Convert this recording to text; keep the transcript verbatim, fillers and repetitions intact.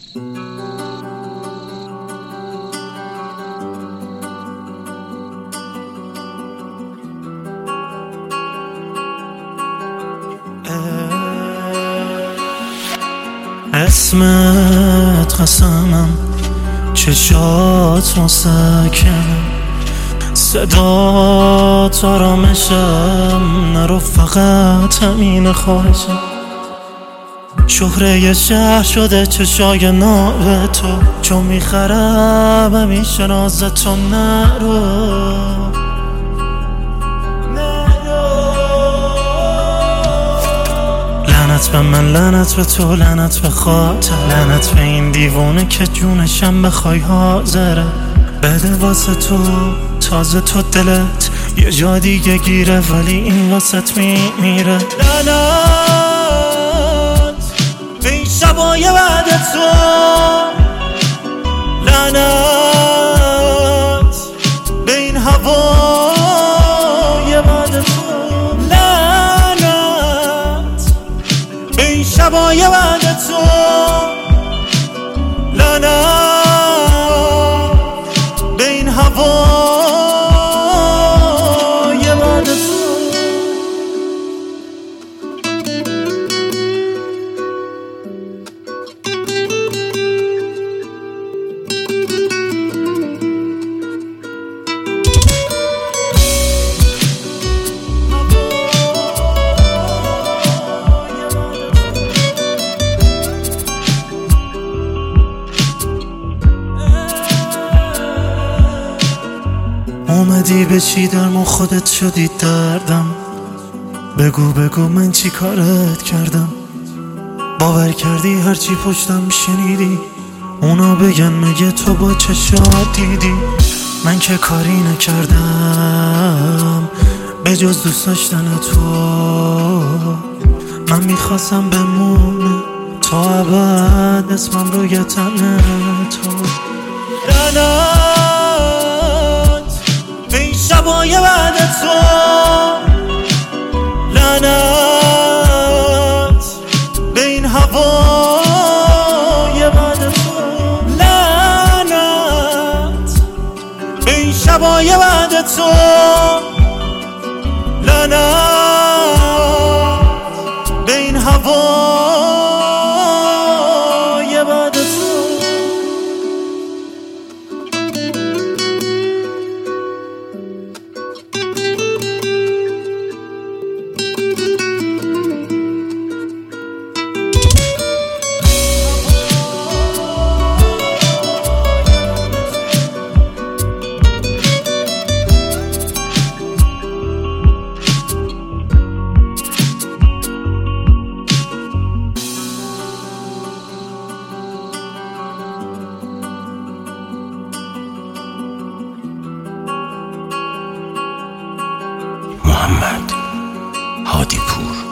اسمت قسمم، چشات مسکنم، صدات آرامشم، نرو فقط همین خواهشم. شهره شهر شده چشای ناب تو، چون میخرم همیشه نازتو. نرو لعنت به من، لعنت به تو، لعنت به خاطر، لعنت به این دیوونه که جونشم بخوای حاضره. بده واسه تو تازه تو دلت یه جا دیگه گیره، ولی این واسط میمیره. لعنت به این شبای بعد تو، لعنت به این هوای بعد تو، لعنت به این شبای بعد تو، لعنت به این هوای بعد تو. اومدی بشی در ما خودت شدی دردم، بگو بگو من چی کارت کردم. باور کردی هرچی پشتم شنیدی اونا بگن مگه تو با چشات دیدی. من که کاری نکردم به جز دوست داشتن تو، من میخواستم بمونه تا ابد اسمم روی تن تو. شبای بعد تو، لعنت به این هوای بعد تو، لعنت به این شبای بعد تو، لعنت به این هوای بعد تو. محمد هادی پور.